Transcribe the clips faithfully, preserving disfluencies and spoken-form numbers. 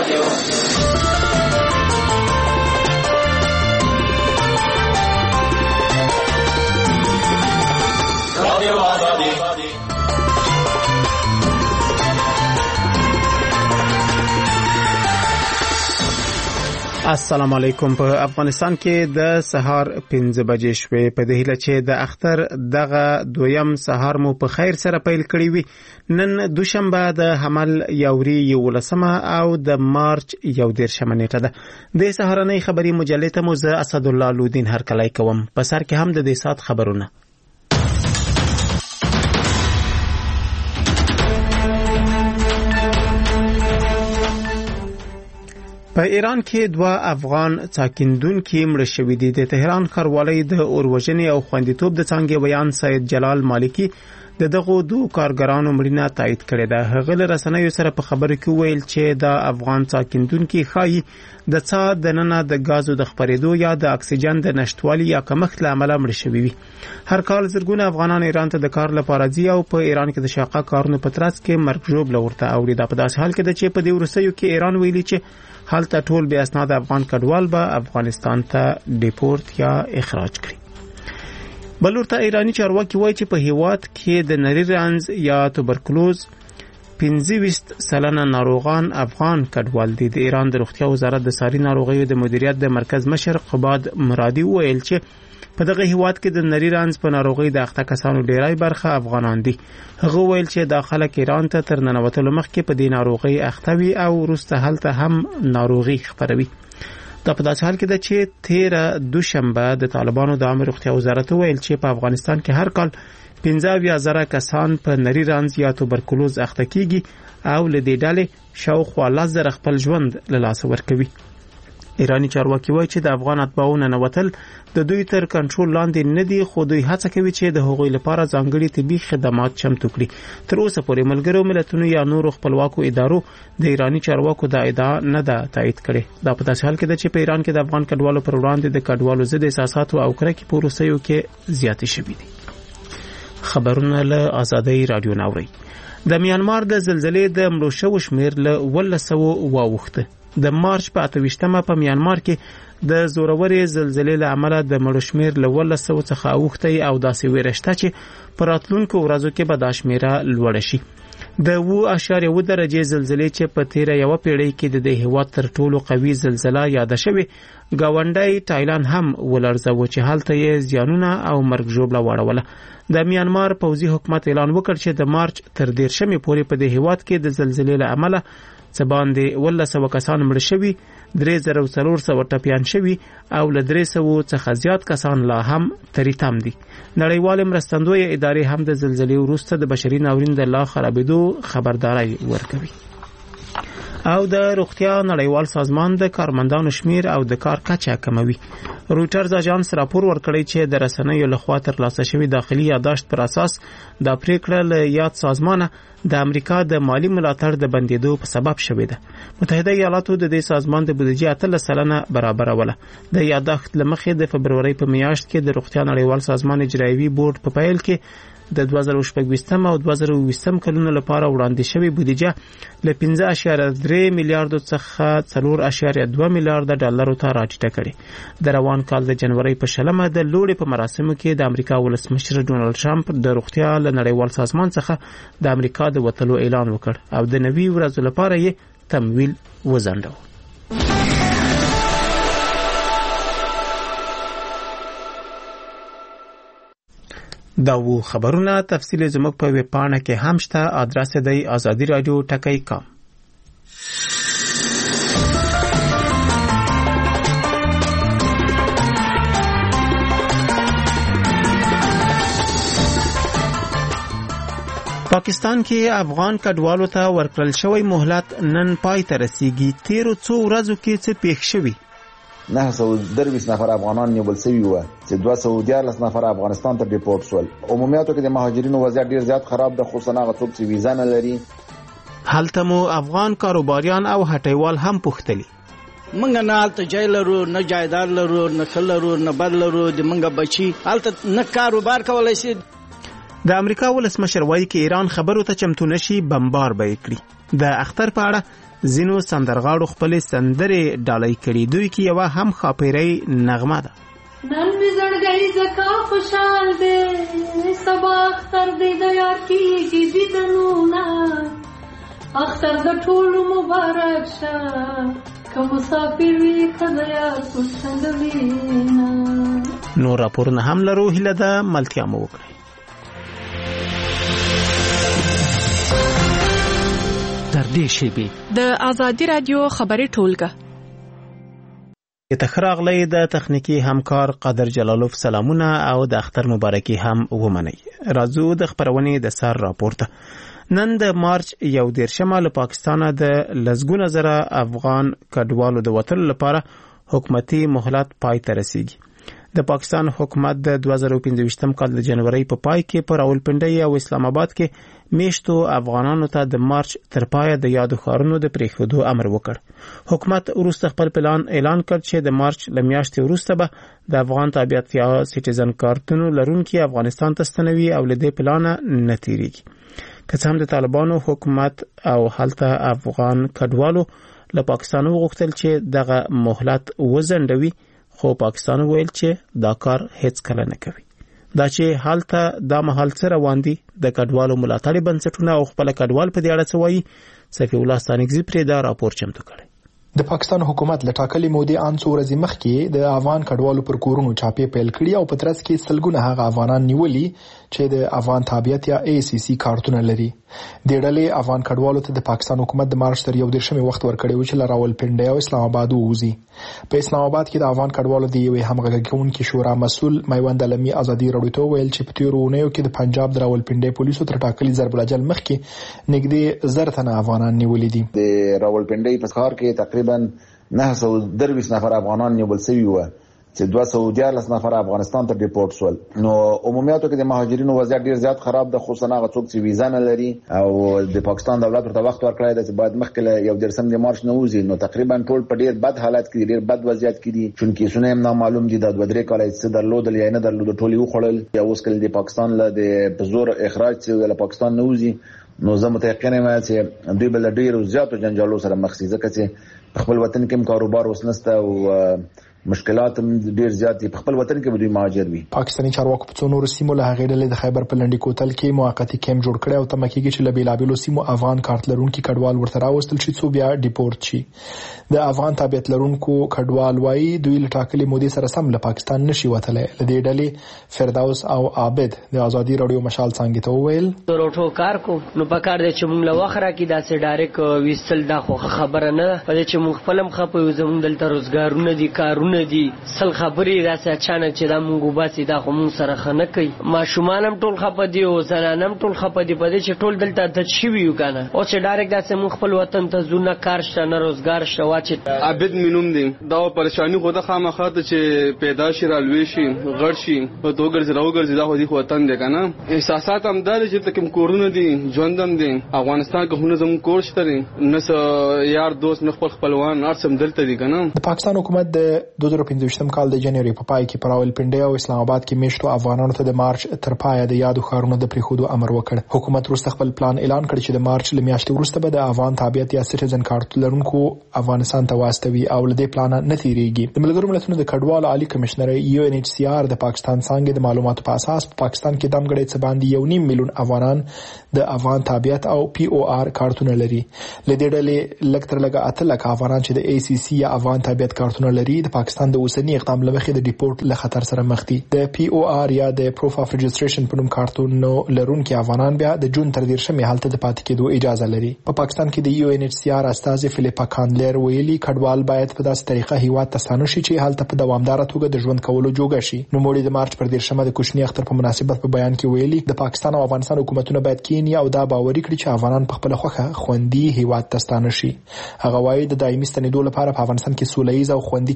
رادیو رادیو آزادی. السلام علیکم. په افغانستان کې د سهار پنځه بجې شوې. په دې هیله چې د اختر دغه دویم سهار مو په خیر سره پیل کړی وي. نن دوشنبه د حمل یوري یولسمه او د مارچ یو دیرشمه نیټه ده. د سهارنۍ خبري مجلې ته مو زه اسدالله لودین هرکلی کوم. په سر کې هم د دې سات خبرونه. په ایران کې دوه افغان څاکندونکي مړه شوي دي. د تهران ښاروالۍ د اوروژنې او خوندیتوب د څانګې ویان سید جلال مالکی د دغو دوه کارګرانو مړینه تایید کړې ده. هغه له رسنیو سره په خبرو کې ویل چې د افغان څاکندونکي ښایي د څا د ننه د غازو د خپرېدو یا د اکسیجن د نشټوالي یا کمښت له امله مړه شوي وي. هر کال زرګونه افغانان ایران ته د کار لپاره ځي او په ایران کې د شاقه کارونو په ترڅ کې مرګ ژوبله ورته اوري. دا په داسې حال کې ده چې په دې وروستیو کې ایران ویلي چې حالته ټول بې اسناد افغان کډوال به افغانستان ته ډیپورت یا اخراج کړي. بلور ته ایرانی چارواکي وایي چې په هیواد کې د نری رنځ یا توبرکلوز پنځه ویشت سلنه ناروغان افغان کډوال دي. د ایران د روغتیا وزارت د ساري ناروغیو د مدیریت د مرکز مشر قباد مرادي ویل چې په دغه هیواد کې د نری رنځ په ناروغي د اخته کسانو ډیری برخه افغانان دي. هغه ویل چې داخله ایران ته تر ننوتلو مخکې په دې ناروغي اخته وي او وروسته هلته هم ناروغي خپروي. دا په داسې حال کې ده چې تیره دوشنبه د طالبانو د عامه روغتیا وزارت ویل چې په افغانستان کې هر کال پنځه اویا زره کسان په نری رنځ یا توبرکلوز اخته کیږي او له دې ډلې شاوخوا لس زره خپل ژوند له لاسه ورکوي. ایرانی چارواکي وایي چې د افغان اتباعو ننوتل د دوی تر کنټرول لاندې نه دي، خو دوی هڅه کوي چې د هغوی لپاره ځانګړي طبي خدمات چمتو کړي. تر اوسه پورې ملګرو ملتونو یا نورو خپلواکو ادارو د ایرانی چارواکو دا ادعا نه ده تایید کړې. دا په داسې حال کې ده چې په ایران کې د افغان کډوالو پر وړاندې د کډوالو ضد احساسات او کرکې په وروستیو کې زیاتې شوې دي. خبرونه له آزادۍ رادیو ناوري. د میانمار د زلزلې د مړو شوو شمیر له اوولس سوه واوښته. د مارچ په اته ویشتمه په میانمار کې د زورورې زلزلې له امله د مړو شمیر له اوولس سوه څخه اوښتی او داسې ویره شته چې په راتلونکو ورځو کې به دا شمیره لوړه شي. د اوه اعشاریه اوه درجې زلزلې چې په تیره یوه پیړۍ کې د دې هیواد تر ټولو قوي زلزله یاده شوې، ګاونډی تایلند هم ولړزاوه چې هلته یې زیانونه او مرګ ژوبله واړوله. د میانمار پوځي حکومت اعلان وکړ چې د مارچ تر دیرشمې پورې په دې هیواد کې د زلزلې له امله څه باندې اوولس سوه کسان مړه شوي، درې زره څلور سوه ټپیان شوي او له درې سوو څخه زیات کسان لا هم تری تم دي. نړیوالې مرستندویه ادارې هم د زلزلې وروسته د بشري ناورین د لا خرابېدو خبرداری ورکوي. او د روغتیا نړیوال سازمان د کارمندانو شمیر او د کار کچه کموي. رویټرز اژانس راپور ورکړی چې د رسنیو لخوا ترلاسه شوی داخلي یادداشت پر اساس دا پریکړه له یاد سازمانه د امریکا د مالی ملاتړ د بندیدو په سبب شوې ده. متحده ایالاتو د دې سازمان د بودیجې اتلس سلنه برابروله. د یادداشت له مخې د فبرورۍ په میاشت کې د روغتیا نړیوال سازمان اجرایوي بورډ په پیل کې د دوه زره شپږ او دوه زره اووه کلونو لپاره وړاندې شوی بودیجه له پنځه اعشاریه درې میلیارډ څخه څلور اعشاریه دوه میلیارډ ډالرو ته راټیټه کړې. د روان کال د جنوري په شلمه د لوړې په مراسمو کې د امریکا ولسمشر ډونالد ټرمپ د روغتیا له نړیوال سازمان څخه د امریکا د وتلو اعلان وکړ او د نوي ورځو لپاره یې تمویل وځنډاوه. دا وو خبرونه. تفصیل زموږ په ویب پاڼه کې هم شته. ادرس دی آزادی رادیو ټکی کام. پاکستان کې افغان کډوالو ته ورکړل شوی مهلت نن پای ته رسیږي. تیرو څو ورځو کې څه پیښ شوي؟ نه سوه درویشت نفر افغانان نیول شوي وو چې دوه سوه دیارلس نفر افغانستان ته ډیپورټ شول. عمومیاتو کې د مهاجرینو وضعیت ډیر زیات خراب ده، خصوصا هغه څوک چې ویزا نه لري. هلته مو افغان کاروباریان او هټیوال هم پوښتلي. منګ نه هلته جای لرو، نه جایداد لرو، نه ښه لرو، نه بد لرو. د منګ بچي هلته نه کاروبار کولی شي. د امریکا ولسمشر وایي کې ایران خبرو ته چمتو نشي بمبار به یې کړي. د اختر په اړه ځینو سندرغاړو خپل سندرې ډالۍ کړي. دوی کې یو هم خاپیري نغمه ده. نن می زړګي زکا خوشحال دې سبا اختر دې د یار کیږي دیدنونه اختر د ټول مبارک شه کوم مسافر وي خدایا څنګه وینا. نور راپورونه هم لرو، هله ده ملتیا مو وکړي. تر دې شیبې د آزادی رادیو خبري ټولګه تخراغلی د تخنیکی همکار قادر جلالوف سلامونه او د اختر مبارکي هم ومني. راځو د خبرونې د سر راپورته. نن د مارچ یو دیرشمه له پاکستانه د لزګونه زره افغان کډوالو د وتلو لپاره حکومتي مهلت پای ته رسیږي. د پاکستان حکومت د دوه زره پنځه کال د جنوري په پای کې پر راولپنډي او اسلام آباد کې میشتو افغانانو ته د مارچ تر پای د یادو ښارونو د پریښودو امر وکړ. حکومت وروسته خپل پلان اعلان کړ چې د مارچ لمیاشتې وروسته به د افغان تابعیت یا سټیزن کارتونو لرونکي افغانستان ته ستنوي او له دې پلان نه تیریږي. که څه هم د طالبانو حکومت او هلته افغان کډوالو له پاکستان وغوښتل چې دغه مهلت وزندوي، خو پاکستان ویل چې دا کار هیڅ کله نه کوي. دا چې حالته دا محل سره واندي د کډوالو ملاتړي بنسټونه او خپل کډوال په دې اړه څه وایي، صفي الله ستانکزي پرې دا راپور چمتو کړی. د پاکستان حکومت لټاکلي مودې ان څو ورځې مخکې د افغان کډوالو پر کورونو چاپې پیل کړي او په ترڅ کې سلګونه هغه افغانان نیولي چې د افغان تابعیت یا ای سی سی کارتونه لري. د ډلې افغان کډوالو ته د پاکستان حکومت د مارچ تر یو دیرشمې وخت ورکړی و چې له راولپنډي او اسلام آباد ووځي. په اسلام آباد کې د افغان کډوالو د یوې همغږي کوونکې شورا مسؤل میوند علمي ازادي راډیو ته ویل چې په تیرو اونیو کې د پنجاب د راولپنډي پولیسو تر ټاکلي ضرب الاجل مخکې نږدې زر تنه افغانان نیولي دي. د راولپنډي په ښار کې تقریبا نه سو درویش نفر افغانان نیول شوي و چې دوه سوه دیارلس نفر افغانستان ته ډیپورټ شول. نو عمومیاتو کې د مهاجرینو وضعیت ډیر زیات خراب ده، خصوصا هغه څوک چې ویزا نه لري او د پاکستان دولت ورته وخت ورکړی دی چې باید مخکې یو دیرشم د مارچ نه وځي. نو تقریبا ټول په ډیر بد حالت کې ډیر بد وضعیت کې دي، چونکې سونه هم نامعلوم دي د دوه درې کال څه درلودل یا نه درلود، ټول یو خړل یا اوس کله د پاکستان له د زور اخراج چې د پاکستان نه وځي. نو زه متيقن یم چې دوی بل ډیر زیاتو جنجالو سره مخ شي، ځکه چې خپل وطن کې کاروبار وسنسته او مشکلات ډیر زیات دي. په خپل وطن کې به دوی مهاجر وي. پاکستاني چارواکو په څو نورو سیمو له هغې ډلې د خیبر په لنډي کوتل کې موقتی کیمپ جوړ کړی او تمه کېږي چې له بېلابېلو سیمو افغان کارت لرونکي کډوال ورته راوستل شي څو بیا ډیپورټ شي. د افغان تابعیت لرونکو کډوال وایي دوی له ټاکلې مودې سره سم له پاکستان نشي وتلی. له دې ډلې فردوس او عابد د ازادي راډیو مشال څانګې ته وویل روټو کار کو نو په کار دی چې موږ له وخره کې داسې ډایرک ویستل دا خو خبره نه ده، په دې چې موږ خپلم خپو زموږ دلته روزګارونه دي کارونه دي سل خبرې راځي اچانک چې دا موږ وباسي دا خو موږ سره خنه کوي. ماشومانم ټول خپه دي او زنانم ټول خپه دي په دې چې ټول دلته د شوی یو کنه او چې ډایرک داسې موږ خپل وطن ته زونه کار شته نه روزګار شته واچې عبد مينوم دي دا پریشانی خو د خامخا ته چې پیدا شي رالوي شي غړ شي په توګر زراو ګرځي دا خو دي وطن دی کنه. احساسات هم دار چې تکم کورونه دي ژوندم دي افغانستان کې هونه زموږ کور شته نس یار دوست نه خپل خپلوان ارسم دلته دي کنه. د پاکستان حکومت د دوه زره پنځه کال د جنوري په پای کې پر راولپنډي او اسلام آباد کې میشتو افغانانو ته د مارچ تر پای د یادو ښارونو د پریښودو امر وکړ. حکومت وروسته خپل پلان اعلان کړ چې د مارچ لمیاشتې وروسته به د افغان تابعیت یا سټیزن کارت لرونکو افغانستان ته واستوي او له دې پلان نه تیریږي. د ملګرو ملتونو د کډوالو عالی کمشنر یو ان ایچ سی آر د پاکستان څنګه د معلوماتو په اساس په پاکستان کې دمګړې څه باندې یو نیم میلیون افغانان د افغان تابعیت او پی او آر کارتونه لري. له دې ډلې لږ تر لږه اته لک افغانان چې د ای سی سی یا افغان تابعیت کارتونه لري د پاکستان د اوسنی اقدام لمخې د ډیپورټ له خطر سره مخ دي. د پی او آر یا د پروف اف رجستریشن په نوم کارتونو لرونکي افغانان بیا د جون تر دیرشمې حالت د پاتې کېدو اجازه لري. په پاکستان کې د یو ان ایچ سی آر استاذ فلیپا کاندلر ویلي کډوال باید په داسې طریقه هیواد ته ستانه شي چې حالت په دوامدار توګه د ژوند کولو جوګه شي. نو موږ د مارچ پر دیرشمه د کوچنی اختر په مناسبت په بیان کې ویلي د پاکستان او افغانستان حکومتونه باید کینی او دا باوري کړي چې افغانان په خپل خوخه خوندي هیواد ته ستانه شي. هغه وایي د دایمي ستنېدو لپاره په افغانستان کې سولهییز او خوندي چاپیریال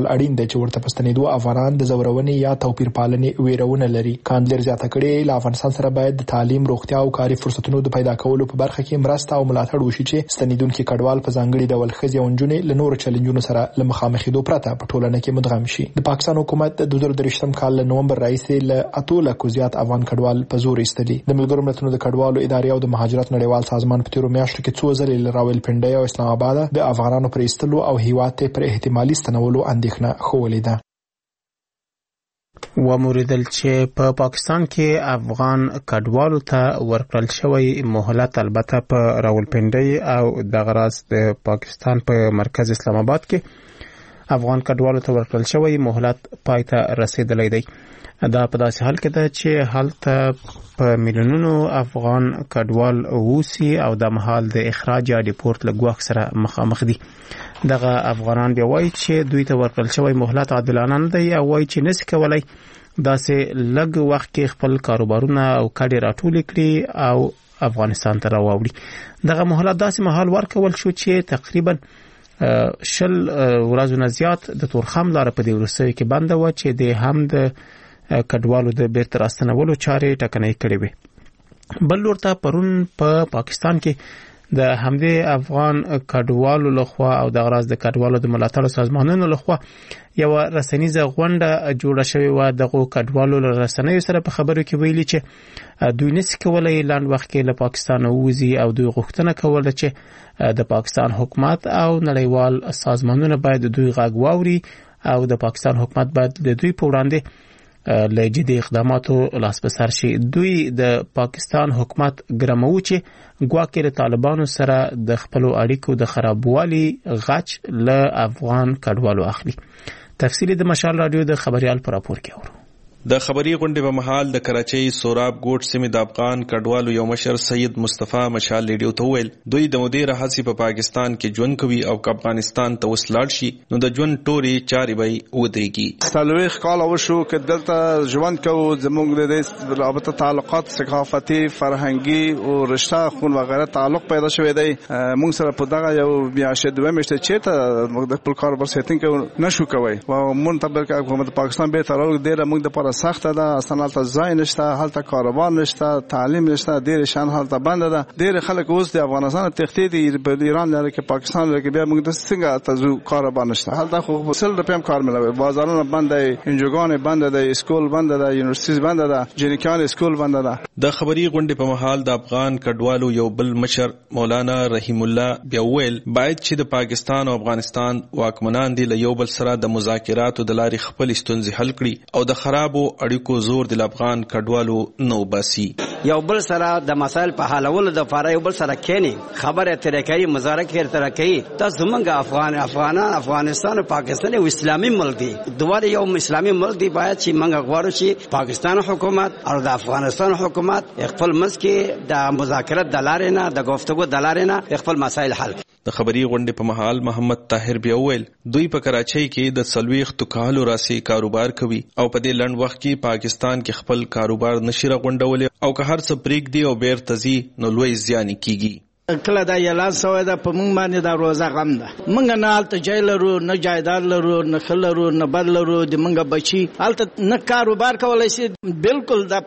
اړین دی چې ورته پستنیدو افغانان د زورونې یا توپیر پالنې ویرونه لري. کاندلر زیاته کړې له افغانستان سره باید د تعلیم، روغتیا او کاري فرصتونو د پیدا کولو په برخه کې مرسته او ملاتړ وشي چې ستنیدونکو کډوال په ځانګړي ډول ښځې او نجونې له نورو چیلنجونو سره له مخامخېدو پرته په ټولنه کې مدغم شي. د پاکستان حکومت د دوه زره درویشتم کال له نومبر راهیسې له اتو لکو زیات افغان کډوال په زور ایستلي. د ملګرو ملتونو د کډوالو ادارې او د مهاجرت نړیوال سازمان په تیرو میاشتو کې څو ځلې له راولپنډۍ او اسلام آباد د افغانانو پر ایستلو او هیواد ته پر احتمالي ستنولو اندېښنه ښوولې ده. وموریدل چې په پا پاکستان کې افغان کډوالو ته ورکړل شوی مهلت البته په راولپنډۍ او د غراس د پاکستان په مرکز اسلام آباد کې افغان کډوالو ته ورکړل شوی مهلت پای ته رسیدلی دی. دا په داسې حال کې ده چې هلته په میلیونونو افغان کډوال اوسي او د مهال د اخراج یا ډیپورت له ګواښ سره مخامخ دي. دغه افغانان بیا وایي چې دوی ته ورکړل شوی مهلت عادلانه نه دی او وایي چې نشي کولای داسې لږ وخت کې خپل کاروبارونه او کډې راټولې کړي او افغانستان ته راوړي. دغه مهلت داسې مهال ورکول شو چې تقریبا شل ورځې نه زیات د تورخم لاره په دې وروستیو کې بنده وه چې د هم د کډوالو د بیرته راستنولو چارې ټکنۍ کړې وې. بل لور ته پرون په پا پاکستان کې د همدې افغان کډوالو لخوا او د غراز د کډوالو د ملاتړ سازمانونو لخوا یو رسنیزه غونډه جوړه شوې و. دغه کډوالو له رسنیو سره په خبرو کې ویلي چې دوی نشي کولای لاند وخت کې له پاکستان ووځي او دوی غوښتنه کوله چې د پاکستان حکومت او نړیوال سازمانونه باید دوی غږ واوري او د پاکستان حکومت باید د دوی په وړاندې له جدي اقداماتو لاس په سر شي. دوی د پاکستان حکومت ګرمو چې ګواکې له طالبانو سره د خپلو اړیکو د خرابوالي غچ له افغان کډوالو اخلي. تفصیلی د مشال رادیو د خبريال پر راپور کې اورو. د خبري غونډې په محل د کراچۍ سوراب ګوټ سیمې د افغان کډوالو یو مشر سید مصطفی مشال ریډیو ته ویل دوی د مودې راهسي په پاکستان کې ژوند کوي او که افغانستان ته وسلاړ شي نو د ژوند ټوري چارې به ودرېږي. څلوېښت کاله وشو که دلته ژوند کوو زموږ د دې رابطه تعلقات ثقافتي فرهنګي او رشته خون وغیره تعلق پیدا شوی دی. موږ سره په دغه یو میاشتې دوه میاشتې چېرته موږ د خپل کاروبار سیټینګ کوو نشو کوی او مونږ ته بلکې حکومت پاکستان به تر اوسه ډېره موږ دپاره سخته ده. اصلا هلته ځای نشته، هلته کاروبار نشته، تعلیم نشته، ډېر شان هلته بنده ده. ډېر خلک اوس د افغانستان تښتې دي په ایران لري کې پاکستان لري کې بیا موږ د څنګه تاسو کاروبار نشته. هلته خو سل روپۍ هم کار ملوي، بازارونه بند دي، انجوګانې بند دي، اسکول بند ده، یونیورسيټي بند ده، جنکان اسکول بند ده. د خبري غونډې په محل د افغان کډوالو یو بل مشر مولانا رحیم الله بیا ویل باید چې د پاکستان او افغانستان واکمنان دي له یو بل سره د مذاکراتو د لارې خپل ستونزې حل کړي او د خرابو اړیکو زور د افغان کډوالو نو باسي. یو بل سره د مسایل په حلولو د لپاره یو بل سره کېني خبره ترې کوي، مذاکره ترې کوي. تاسو موږ افغان افغانان افغانستان او پاکستان یو اسلامي ملک دي، دوه یو اسلامي ملک دي. باید چې موږ غواړو چې پاکستان حکومت او د افغانستان حکومت خپل مسکه د مذاکرات د لارې نه د گفتگو د لارې نه خپل مسایل حل. د خبري غونډې په محل محمد طاهر بیا ویل دوی په کراچۍ کې د څلوېښتو کالو راسي کاروبار کوي او په دې لنډ وخت کې پاکستان کې خپل کاروبار نشي راغونډولی او که هر څه پرېږدي او بیرته ځي نو لوی زیان کیږي. کله دا اعلان شوی ده په موږ باندې دا روزه غم ده. موږ نه هلته جای لرو، نه جایداد لرو، نه ښه لرو، نه بد لرو. د موږ بچي هلته نه کاروبار کولی شي. بالکل دا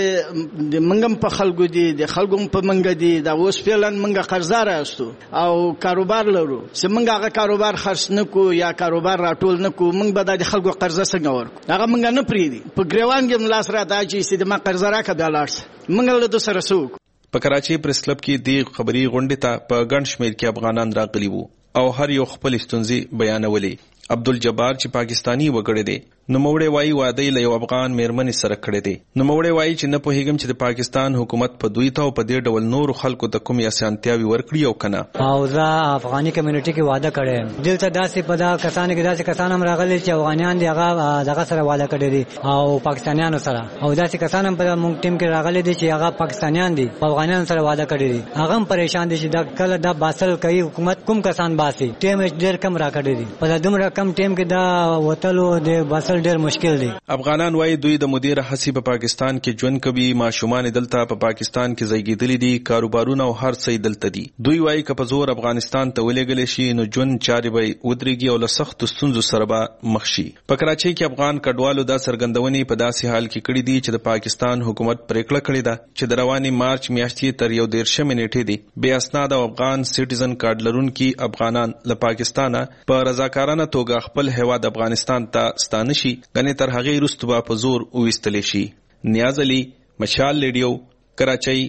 پیسې د موږ هم په خلکو دي، د خلکو هم په موږ دي. دا اوس فعلا موږ قرضدار یاستو او کاروبار لرو چې موږ هغه کاروبار خرڅ نه کړو یا کاروبار راټول نه کړو، موږ به دا د خلکو قرضه څنګه ورکړو؟ هغه موږ نه پرېږدي. په ګریوان کې هم لاس راته اچوي چې د ما قرضه راکړه بیا لاړ شه. موږ له ده سره څه وکړو؟ په کراچۍ پریس کلب کې د خبري غونډې ته په ګڼ شمېر کې افغانان راغلي وو او هر یو خپل ستونزې بیانولې. عبدالجبار چې پاکستانی وګړی دی نوموړی وایي واده له یو افغان میرمنې سره کړی دی. نوموړی وایي چې نه پوهېږم چې د پاکستان حکومت په دوی ته او په دې ډول نورو خلکو ته کومې اسانتیاوې ورکړي او که نه. او زه افغاني کمیونټي کې واده کړی یم. دلته داسې په دا کسانو کې داسې کسان هم راغلي چې افغانیان دي هغه دغه سره واده کړی دي او پاکستانیانو سره، او داسې کسان هم په موږ ټیم کې راغلي دي چې هغه پاکستانیان دي په افغانیانو سره واده کړی دي. هغه هم پریشان دي چې دا کله دا باسل کوي حکومت کوم کسان باسي. ټیم ډېر کم راکړی دي. په دومره کم ټیم کې دا وتلو د بسل ډیر مشکل دی. افغانان وايي دوی د مدیر حسی په پاکستان کې ژوند کوي، ماشومان دلته په پاکستان کې زیږیدلي دي، کاروبارونه او هر څه دلته دي. دوی وايي که په زور افغانستان ته ولېږل شي نو ژوند چارې به ودرېږي او له سختو ستونزو سره به مخ شي. په کراچۍ کې افغان کډوالو دا څرګندونې په داسې حال کې کړې دي چې د پاکستان حکومت پریکړه کړې ده چې د روانې مارچ میاشتې تر یو دېرشمې نیټې دي بې اسناد او افغان سټیزن کارډ لرونکي افغانان له پاکستانه په رضاکارانه توګه خپل هیواد افغانستان ته ستانه شي، ګنې تر هغې وروسته به په زور وویستلی شي. نیاز علي، مشال ریډیو، کراچۍ.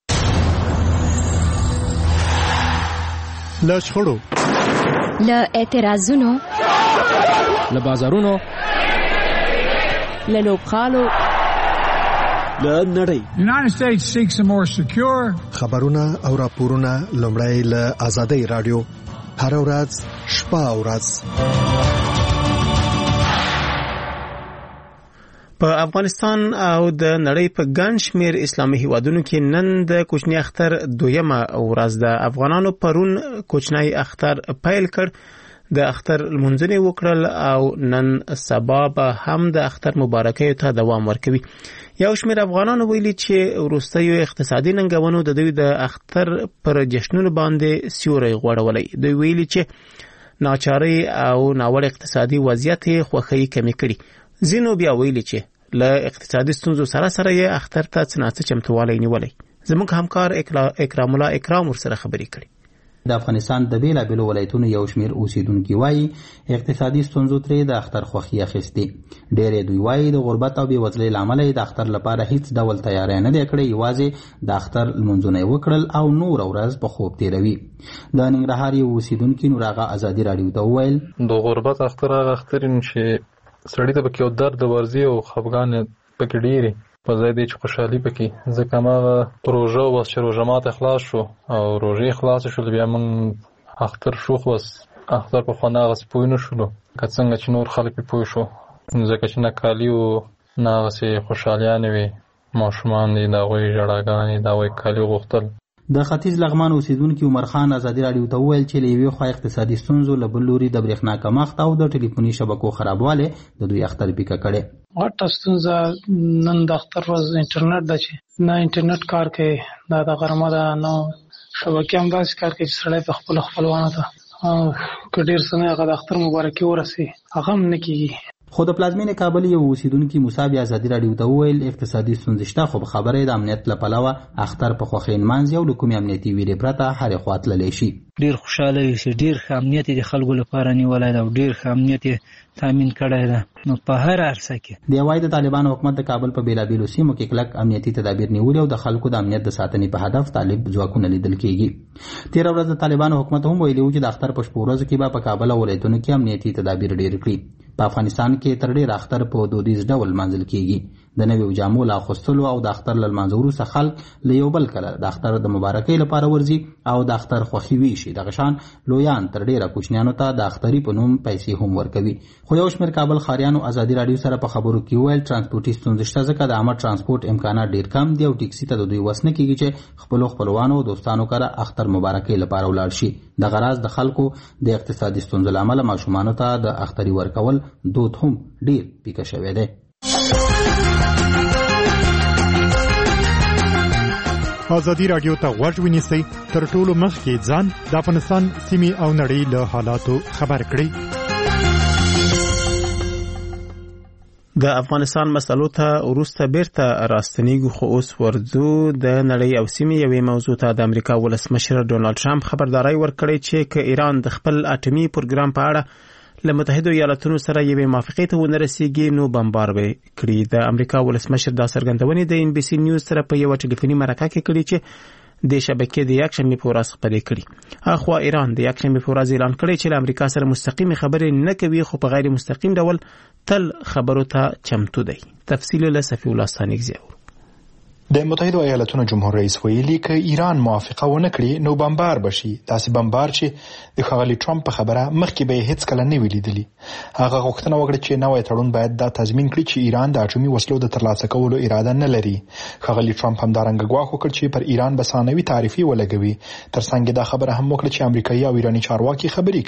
له شخړو، له اعتراضونو، له بازارونو، له لوبغالو، له نړۍ. United States seeks a more secure. خبرونه او راپورونه لومړی له آزادۍ رادیو هر ورځ شپه او ورځ. په افغانستان او د نړۍ په ګڼ شمېر اسلامي هیوادونو کې نن د کوچني اختر دویمه ورځ ده. افغانانو پرون کوچنی اختر پیل کړ، د اختر لمونځونه وکړل او نن سبا به هم د اختر مبارکۍ ته دوام ورکوي. یو شمېر افغانانو ویلي چې وروستیو اقتصادي ننګونو د دوی د اختر پر جشنونو باندې سیوری غوړولی. دوی ویلي چې ناچارۍ او ناوړه اقتصادي وضعیت خوښۍ کمې کړي. ځینو بیا ویلي چې له اقتصادي ستونزو سره سره یې اختر ته څه ناڅه چمتووالی نیولی. زموږ همکار اکرام الله اکرام ورسره خبرې کړي. د افغانستان د بیلابیلو ولایتونو یو شمېر اوسیدونکي وایي اقتصادي ستونزو ترې د اختر خوښي اخیستې. ډېر دوی وایي د غربت او بېوزلۍ له امله د اختر لپاره هیڅ ډول تیاری نه دی کړی، یوازې د اختر لمونځونه یې وکړل او نور ورځ په خوب تېروي. د ننګرهار یو اوسیدونکي نور هغه ازادي راډیو ته وویل د غربت اختر هغه اختر چې سړي ته پکې یو درد ورځي او خفګان پکې ډېرې په ځای دی چې خوشحالي پکې. ځکه هماغه روژه اوس چې روژه ماته خلاص شو او روژې خلاص شول بیا موږ اختر شو، خو بس اختر په خوند هغسې پوه نه شولو که څنګه چې نور خلک پې پوه شو، ځکه چې نه کالي وو نه هغسې خوشحالیانې وې، ماشومان دي د هغوی ژړاګانې د هغوی کالي غوښتل. د ختیځ لغمان اوسیدونکي عمر خان ازادي راډیو ته وویل چې له یوې خوا اقتصادي ستونزو، له بل لوري د برېښنا کمښت او د ټلیفوني شبکو خرابوالی د دوی اختر پیکه کړی. غټه ستونزه نن د اختر ورځ انټرنیټ ده چې نه انټرنیټ کار کوي، دا د غرمه ده، نه شبکې هم داسې کار کوي چې سړی په خپلو خپلوانو ته که ډېر څه نه هغه د اختر مبارکي ورسوي هغه هم نه کېږي. خو د پلازمینې کابل یو اوسیدونکي موسی بیا ازادي راډیو ته وویل اقتصادي ستونزې شته، خو په خبره یې د امنیت له پلوه اختر په خوښۍ نمانځي او له کومې امنیتي ویرې پرته هرې خوا تللی شي. ډېر خوشحاله وي چې ډېر ښه امنیت یې د خلکو لپاره نیولی ده او ډېر ښه امنیت یې تامین کړی ده. نو په هر عرصه کې دی وایي د طالبانو حکومت د کابل په بېلابېلو سیمو کې کلک امنیتي تدابیر نیولي او د خلکو د امنیت د ساتنې په هدف طالب ځواکونه لیدل کېږي. تېره ورځ د طالبانو حکومت هم ویلي و چې د اختر په شپو ورځو کې به په کابل او ولایتونو کې امنیتي تدابیر ډېر کړي. په افغانستان کې تر ډېره اختر په دودیز ډول لمانځل کېږي. د نویو جامو له اخیستلو او د اختر له لمانځه وروسته خلک له یو بل کله د اختر د مبارکۍ لپاره ورځي او د اختر خوښي ویشي. دغه شان لویان تر ډېره کوچنیانو ته د اختري په نوم پیسې هم ورکوي. خو یو شمېر کابل ښاریانو ازادي راډیو سره په خبرو کې وویل ټرانسپورټي ستونزې شته، ځکه د عامه ټرانسپورټ امکانات ډېر کم دي او ټیکسي ته د دوی وس نه کېږي چې خپلو خپلوانو او دوستانو کره اختر مبارکۍ لپاره ولاړ شي. دغه راز د خلکو د اقتصادي ستونزو له امله ماشومانو ته د اختري ورکول دود هم ډېر پیکه شوی دی. ازادي راډیو ته غوږ ونیسئ، تر ټولو مخکې ځان د افغانستان سیمې او نړۍ له حالاتو خبر کړئ. د افغانستان مسلو ته وروسته بیرته راستنیږو، خو اوس ورځو د نړۍ او سیمې یوې موضوع ته د امریکا ولسمشر ډونالډ ټرمپ خبرداری ورکړی چې که ایران د خپل اټومي پروګرام په اړه له متحده ایالاتونو سره یوې موافقې ته ونه رسیږي نو بمبار به کړي. د امریکا ولسمشر دا څرګندونې د ان بي سي نیوز سره په یوه ټلیفوني مرکه کې کړي چې د شبکې د یکشنبې په ورځ خپرې کړي. اخوا ایران د یکشنبې په ورځ اعلان کړی چې له امریکا سره مستقیمې خبرې نه کوي، خو په غیر مستقیم ډول تل خبرو ته چمتو دی. تفصیل له صفی الله ستانکزی. د متحده ایالاتونو جمهور رئیس ویلي که ایران موافقه ونه کړي نو بمبار بشي، داسې بمبار چې د ښاغلي ټرمپ په خبره مخکې به یې هیڅ کله نه وي لیدلي. هغه غوښتنه وکړه چې نوی تړون باید دا تضمین کړي چې ایران د اټومي وسلو د ترلاسه کولو اراده نه لري. ښاغلي ټرمپ همدارنګه ګواښ وکړ چې پر ایران به ثانوي تعرفې ولګوي. ترڅنګ دا خبره هم وکړه چې امریکایي او ایراني چارواکي خبرې کوي.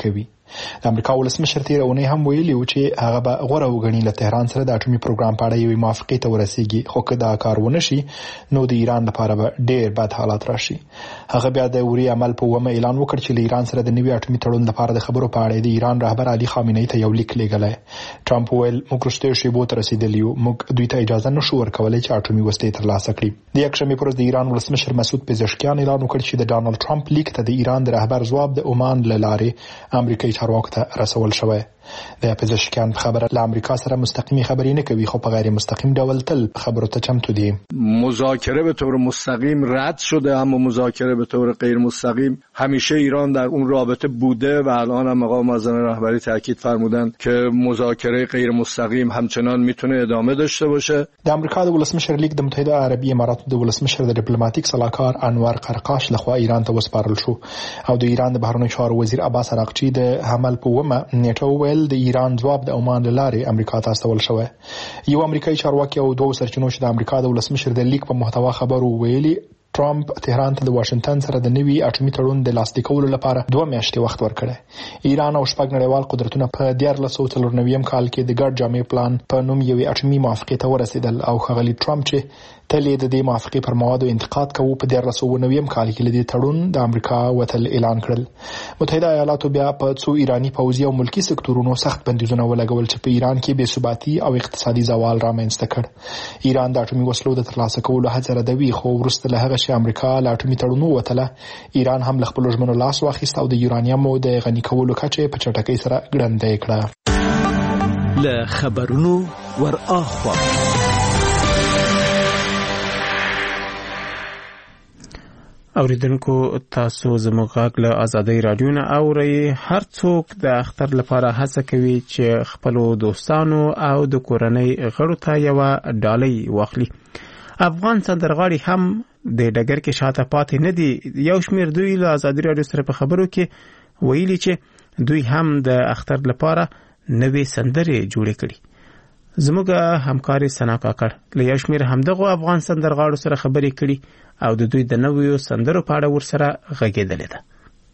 د امریکا ولسمشر تیر اونۍ هم ویلي و چې هغه به غوره وګڼي له تهران سره د اټومي پروګرام په اړه یوې موافقې ته ورسیږي، خو که دا کار ونه شي نو د ایران لپاره به ډېر بد حالات راشي. هغه بیا د اوري عمل په ومه اعلان وکړ چې له ایران سره د نوي اټومي تړون لپاره د خبرو په اړه د ایران رهبر علي خامنه‌ای ته یو لیک لیږلی. ټرمپ ویل موږ وروستیو شیبو ته رسیدلي یو، موږ دوی ته اجازه نشو ورکولی چې اټومي وسلې ترلاسه کړي. د یکشنبې په ورځ د ایران ولسمشر مسعود پزشکیان اعلان وکړ چې د ډانلډ ټرمپ لیک ته د ایران د رهبر ځواب د عمان له لارې امریکایي چارواکو ته رسول شوی. د پزشکیان په خبره له امریکا سره مستقیمی خبرې نه کوي، خو په غیر مستقیم ډول تل خبرو ته چمتو دي. مذاکره به طور مستقیم رد شده، اما مذاکره به طور غیر مستقیم همیشه ایران در اون رابطه بوده و الان هم مقام معظم رهبری تاکید فرمودند که مذاکره غیر مستقیم همچنان میتونه ادامه داشته باشه. د امریکا د ولسمشر لیک د متحده عربی اماراتو د ولسمشر د ډیپلوماټیک صلاحکار انور قرقاش لخوا ایران ته وسپارل شو او د ایران د بهرنیو چارو وزیر عباس عراقچی د حمل په ومه نیټو ویل د ایران ځواب د عمان له لارې امریکا ته استول شوی. یو امریکایي چارواکي او دوه سرچینو چې د امریکا د ولسمشر د لیک په محتوا خبرو ویلي ټرمپ تهران ته د واشنگټن سره د نوي اټومي تړون د لاسلیک کولو لپاره دوه میاشتې وخت ورکړی. ایران او شپږ نړیوال قدرتونه په دیارلس سوه څلور نوي کال کې د ګډ جامع پلان په نوم یوې اټومي موافقې ته ورسېدل او ښاغلي ټرمپ چې تل د دې موافقې پر موادو انتقاد کوي په دیارلس سوه نوي کال کې د تړون د امریکا وتل اعلان کړل. متحده ایالاتو بیا په څو ایرانی پوځي او ملکی سکتورونو سخت بندیزونه ولګول چې په ایران کې بې ثباتي او اقتصادي زوال رامنځته کړ. ایران د اټومي وسلو د ترلاسه کولو هڅه ردوي، خو وروسته له هغه چې امریکا له اټومي تړون ووتله ایران هم له خپلو ژمنو لاس واخیست او د یورانیمو د غني کولو کچه په چټکۍ سره ګړندۍ کړه. له خبرونو ور اخوا اوریدونکو تاسو زموږ غږ له ازادۍ رادیو نه اورئ. هر څوک د اختر لپاره هڅه کوي چې خپلو دوستانو او د کورنۍ غړو ته یوه ډالۍ واخلي. افغان سندرغاړي هم د ډګر کې شاته پاتې نه دي. یو شمېر دوی له ازادۍ رادیو سره په خبرو کې ویلي چې دوی هم د اختر لپاره نوې سندرې جوړې کړي. زموږ همکاري سنا کاکړ له یو شمېر همدغو افغان سندرغاړو سره خبرې کړي او د دوی د نویو سندرو په اړه ورسره غږېدلې ده.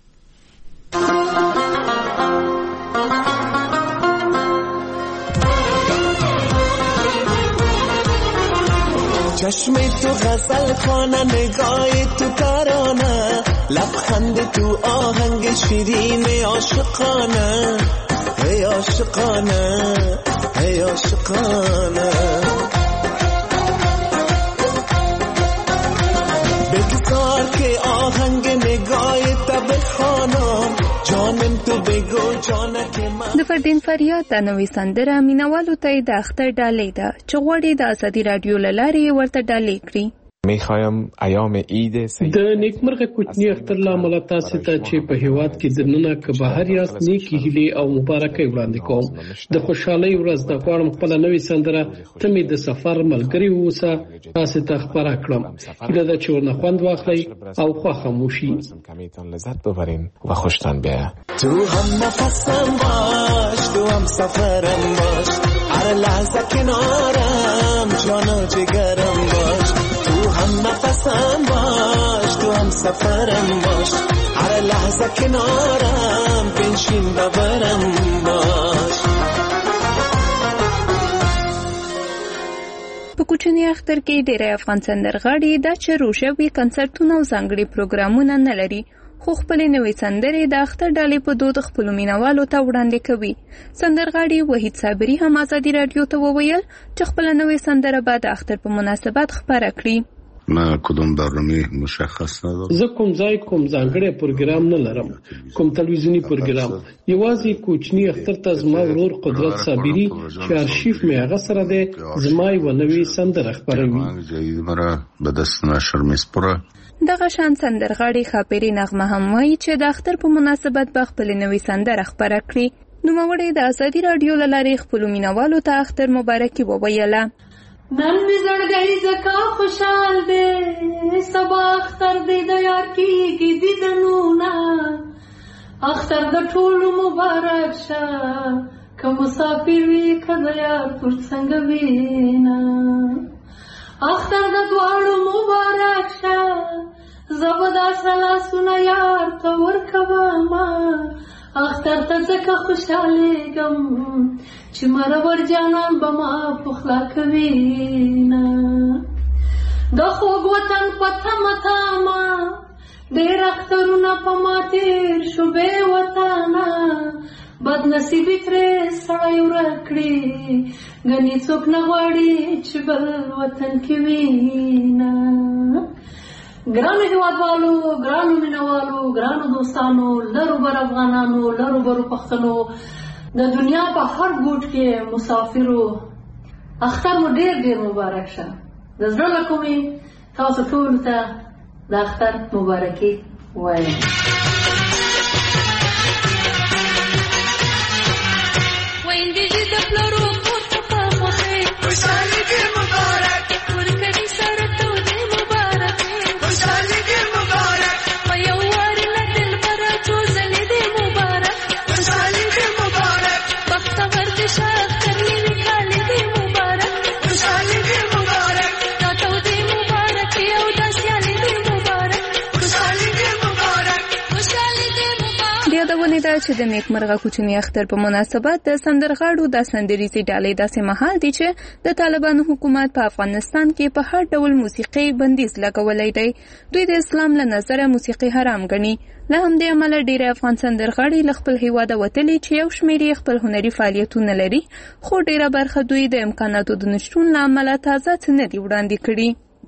چشم تو غزل خوانه، نگاه تو ترانه، لبخند تو آهنگ شیرین عاشقانه، ای عاشقانه ای عاشقانه. بگذار که آهنگ نگاه تب خانم، جانم تو بگو جانک من. د فردین فریاد د نوې سندره مینوالو ته د اختر ډالۍ ده چې غواړي د ازادي رادیو له لارې ورته ډالۍ کړي. میخوایم ایام عید د نیکمرغه کوچنی اختر لامل تاسو ته چې په هیواد کې دننه که بهر یاست نیکی هیلې او مبارکي وړاندې کوم. د خوشحالۍ ورځ د غواړم خپل نوې سندره ته می د سفر ملګری ووسه تاسو ته خبره کړم. هیله ده چې ورنه خوند واخلئ او خوښه مو شي. کمیتون لذت ببرین و خوشتان بیاید. تو هم نفسم باش، تو هم سفرم باش، هر لحظه کنارم جان و جگرم باش. تو هم نفسم باش، تو هم سفرم باش، هر لحظه کنارم بنشین ببرم باش. په کوچني اختر کې ډېری افغان سندرغاړي دا چې روشوي کنسرتونه او ځانګړي پروګرامونه نه لري، خو خپلې نوې سندرې د اختر ډالۍ په دود خپلو مینوالو ته وړاندې کوي. سندرغاړي وحید صابري هم ازادي رادیو ته وویل چې خپله نوې سندره به د اختر په مناسبت خپره کړي. نه کوم برنامه مشخص ندارم. زه کوم ځای کوم ځانګړی پروګرام نه لرم، کوم تلویزیونی پروګرام. یوازې کوچنی اختر ته زما ورور قدرت صابري چې ارشیف مې هغه سره دی زما یوه نوې سندره خپروي. به دست نشر میسپره. دغه شان سندرغاړي خاپيري نغمه هم وایي چې د اختر په مناسبت به خپل نوې سندره خپره کړي. نوموړی د ازادي رادیو له لارې خپلو مینوالو ته اختر مبارکي وویله. نن می زړګی زکا خوشحال دی، سبا اختر دی د یار کیږي دیدنونه، اختر د ټولو مبارک شه، که مسافر وي که د یار پر څنګه وینا. اختر د دواړو مبارک شه، زه به دا سره لاسونه یار ته ورکومه، اختر ته ځکه خوشحالېږم چې مرور جانان به ما پخلا کوي نه د خوږ وطن په تمه تمه ډېر اخترونه په ما تېر شو بې وطنه بد نصیبي ترې سړی ورک کړي ګنې څوک نه غواړي چې بل وطن کې وینه ګرانو هېوادوالو ګرانو مینهوالو ګرانو دوستانو لرو بر افغانانو لرو برو پښتنو د دنیا په هر ګوټ کې مسافرو اختر مو ډېر ډېر مبارک شه د زړه له کومې تاسو ټولو ته د اختر مبارکي وایم ویندې چې د پلرو کور ته په خوښۍ خوشحالي دې مبارک ورکوي سره تودې مبارکې خوشحالي دې مبارک په یو وارې له دلبره څو ځلې دې مبارک خوشحالي دې مبارک بختور دې شه اختر نوي کالې دې مبارک خوشحالي دې مبارک دا تودې مبارکې او دا سیالې دې مبارک خوشحالي دې مبارک خوشحالي دې مبارک یادونه ده چې د نیکمرغه کوچني اختر په مناسبت د سندرغاړو د سندریزې ډلې داسې مهال دي چې د طالبانو حکومت په افغانستان کې په هر ډول موسیقي بندیز لګولی دی. دوی د اسلام له نظره موسیقي حرام ګڼي. له همدې امله ډېری افغان سندرغاړي له خپل هیواده وتلي چې یو شمېر یې خپل هنري فعالیتونه لري، خو ډېره برخه دوی د امکاناتو د نشتون له امله تازه څه نه دي وړاندې کړي.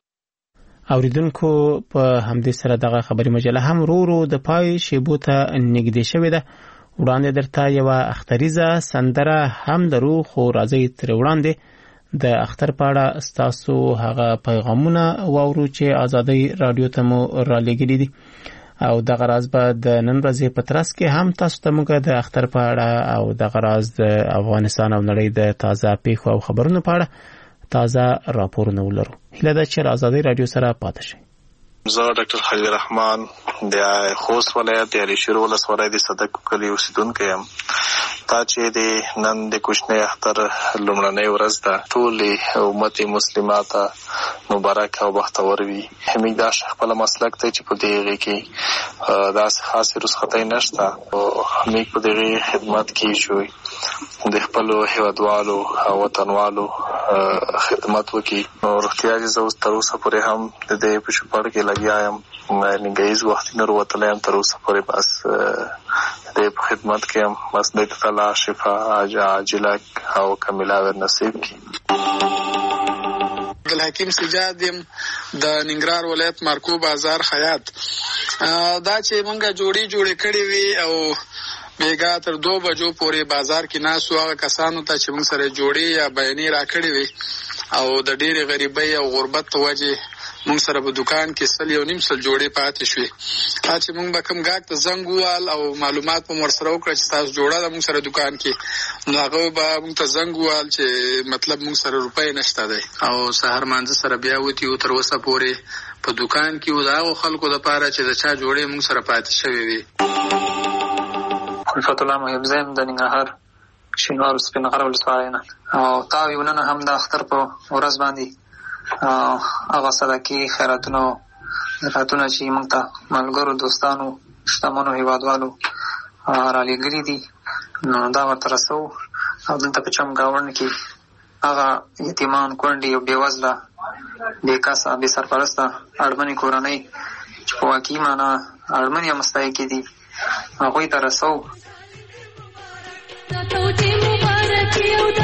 اوریدونکو په همدې سره دغه خبري مجله هم ورو ورو د پای شیبو ته نږدې شوې ده. وړاندې درته یوه اختریزه سندره هم لرو، خو راځئ ترې وړاندې د اختر په اړه ستاسو هغه پیغامونه واورو چې ازادۍ راډیو ته مو رالیږلي دي، او دغه راز به د نن ورځې په ترڅ کې هم تاسو ته موږ د اختر په اړه او دغه راز د افغانستان او نړۍ د تازه پیښو او خبرونو په اړه تازه راپورونه ولرو. هیله ده چې ازادۍ راډیو سره پاتې شئ. زه ډاکټر خلیل رحمان د خوست ولایت د علیشیر ولسوالۍ د صدک کلي اوسیدونکی یم. دا چې د نن د کوچني اختر لومړنۍ ورځ ده، ټولې امت مسلمه ته مبارک او بختور وي. همېږ دا خپل مسلک دی چې په دې هغې کې داسې خاصې رخصتۍ نشته. همېږ په دغې خدمت کې شوی د خپلو هېوادوالو او وطنوالو خدمت وکړي. نو رښتیا چې زه اوس تر اوسه پورې هم د دې په چوپړ کې لګیا یم، نیمګړیز وختونه وتلی یم تر اوسه پورې، بس د دې په خدمت کې یم. بس د تعالی شفا عاجله او کامله نصیب کړي. عبدالحکیم سجاد یم د ننګرهار ولایت مارکو بازار خیاط. دا چې مونږه جوړې جوړې کړې وي او بیګا تر دو بجو پورې بازار کې ناسو هغه کسانو ته چې مونږ سره جوړې یا بیانې راکړې وي او د ډېرې غریبۍ او غربت په وجې مونږ سره په دکان کې سل یو نیم سل جوړې پاتې شوې. دا چې مونږ به کوم ګاګ ته زنګ ووال او معلومات په مور سره وکړه چې تاسو جوړه ده مونږ سره دکان کې، نو هغه به مونږ ته زنګ ووال چې مطلب مونږ سره روپۍ نشته دی، او سهار مانځه سره بیا وتي و تر اوسه پورې په دکان کې و د هغو خلکو دپاره چې د چا جوړې مونږ سره پاتې شوې وي. خلفت الله محب زیم د ننګرهار شینوارو سپین غره ولسوالۍ نه، او تاوی وننه هم د اختر په ورځ باندې هغه صدقې خیراتونه خیراتونه چې موږ ته ملګرو دوستانو شتمنو هېوادوالو رالیږلي دي، نو دا ورته رسوو. او دلته په چمګاونډ کې هغه یتیمان کونډې او بېوزله بېکسه بې سرپرسته اړمنې کورنۍ چې په واقعي معنا اړمنې یا مستحقې دي هغوی ته رسوو.